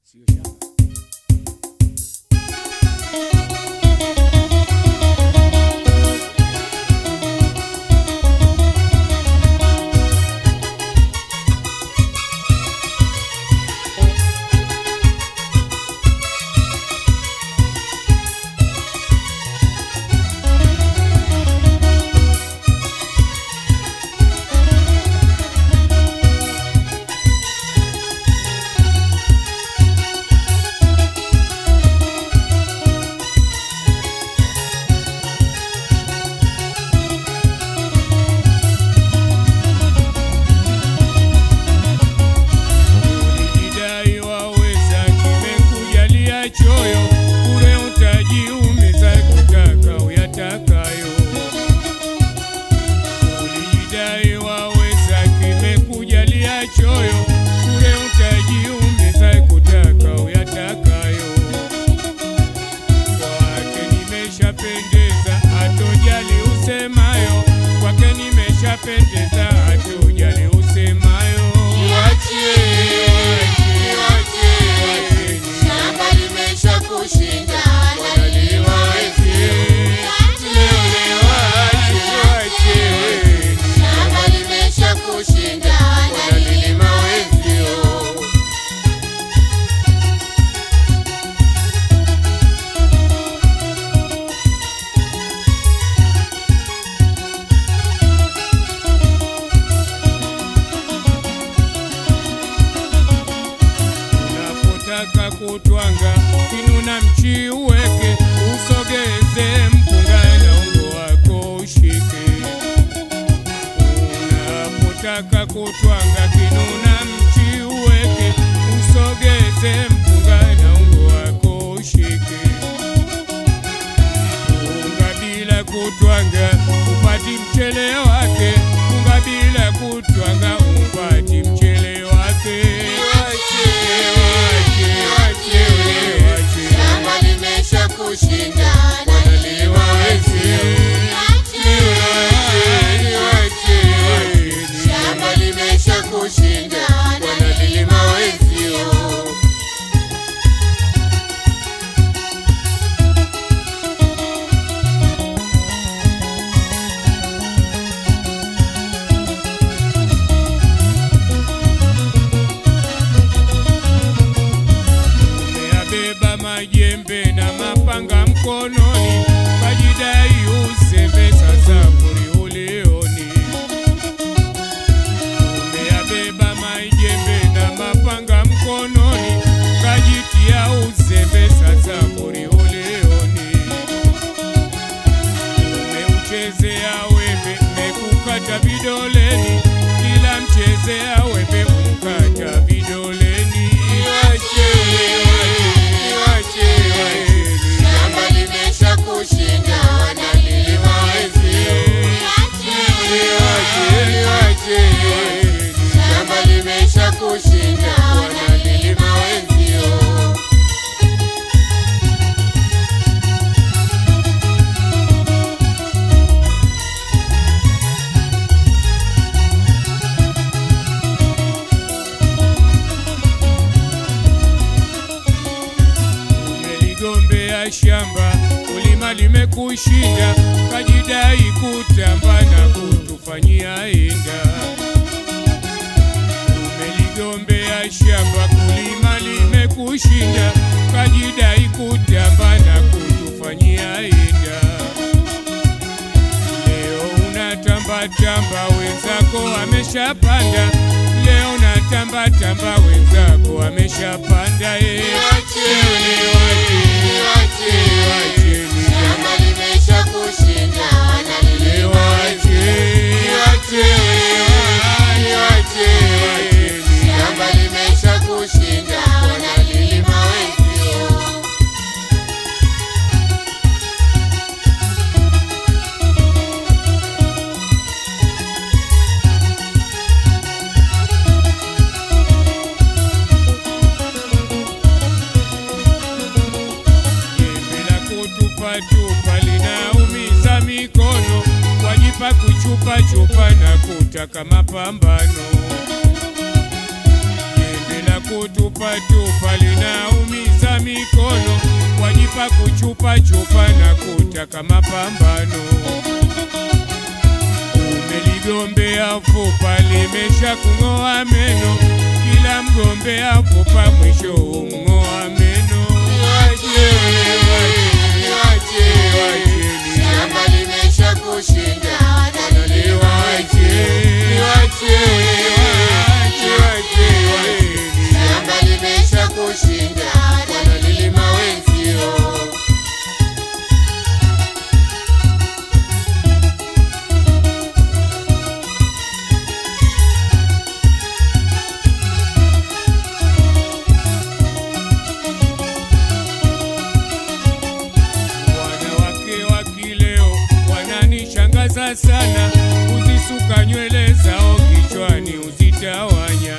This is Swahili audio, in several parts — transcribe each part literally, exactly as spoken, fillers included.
Sio shamba. Choyo ure utaji umeza kutaka uyatakayo. Ulijidai waweza kimekujalia choyo ure utaji umeza kutaka uyatakayo. Kwake nimeshapendeza hatojali usemayo, kwake nimeshapendeza hatojali usemayo. Wache kushinda wanalima wezi, shamba limesha kushinda wanalima wezi. Unapotaka kutwanga kinuna mchi uweke, usogeze mpunga na ungo wako ushike. Unapotaka kutwanga kinuna mchi uweke, usogeze mpunga na ungo wako ushike. Unga bila kutwanga upati mchele wake, unga bila kutwanga upati mchele wake. Shamba limesha kushinda wanalima wezi, shamba limesha kushinda wanalima wezi. Majembe na mapanga mkononi, kajidai uzembe sasa kuri uleoni. Umeyabeba majembe na mapanga mkononi, kajitia uzembe sasa kuri uleoni. Umeuchezea wembe mekukata vidoleni, kila mchezea wembe kukata vidoleni. Shamba limesha kushinda wanalima wezi, shamba limesha kushinda wanalima wezi. Umeligombea shamba ulima limekushinda, kajidai kutamba na kutufanyia inda. Umeligombea shamba kulima limekushinda, kajidai kutamba na kutufanyia inda. Leo unatamba tamba wenzako wameshapanda, leo unatamba tamba wenzako wameshapanda. Shamba limesha kushinda wanalima wezi, shamba limesha kushinda wanalima wezi. Tupa linaumiza mikono, wajipa kuchupa chupa na kutaka mapambano. Jembe la kutupa tupa lina wajipa kuchupa chupa na kutaka mapambano. Umeligombea fupa limesha kung'oa meno, kila mgombea fupa mwisho umng'oa meno. Niwache, niwache, shamba limesha kushinda wanalima wenzio. Niwache, niwache, shamba limesha kushinda wanalima wenzio. Shangaza sana, uzisuka nywele zao kichwani uzitawanya.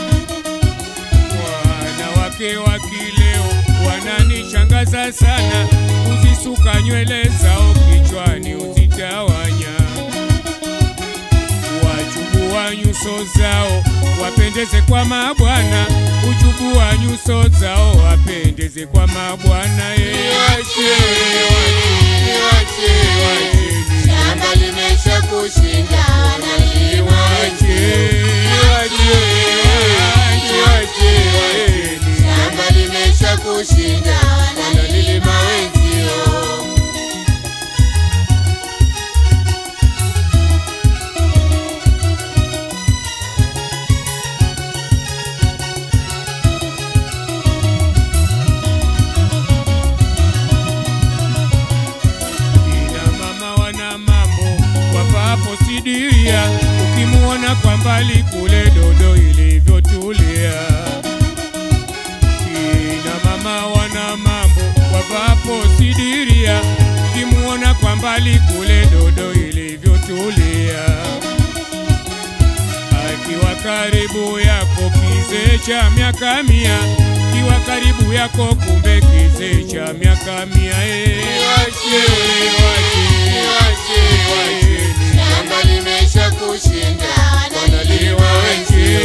Wanawake wa kileo wananishangaza sana, uzisuka nywele zao kichwani uzitawanya. Wachubua nyuso zao wapendeze kwa mabwana, uchubua nyuso zao wapendeze kwa mabwana. Niwache, niwache, shamba limesha kushinda wanalima wenzio. Niwache, niwache, shamba limesha kushinda wanalima wenzio. Sidiria, ukimuona kwa mbali kule dodo ilivyotulia. Kina mama wana mambo wavapo sidiria, ukimuona kwa mbali kule dodo ilivyotulia. Akiwa karibu yako kizee cha miaka mia, kiwa karibu yako kumbe kizee cha miaka mia. Niwache, niwache, shamba limesha kushinda wanalima wenzio.